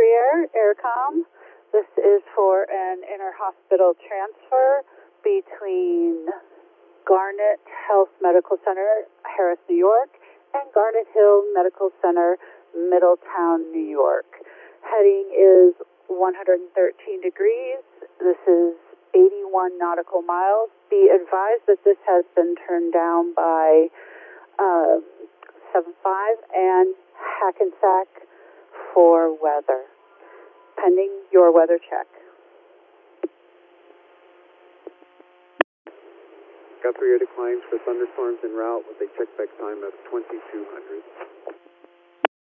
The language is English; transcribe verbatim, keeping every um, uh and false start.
Air, Aircom. This is for an inter-hospital transfer between Garnet Health Medical Center, Harris, New York, and Garnet Hill Medical Center, Middletown, New York. Heading is one hundred thirteen degrees. This is eighty-one nautical miles. Be advised that this has been turned down by uh, seven five and Hackensack for weather, pending your weather check. Guthrie Air declines for thunderstorms en route with a checkback time of twenty-two hundred.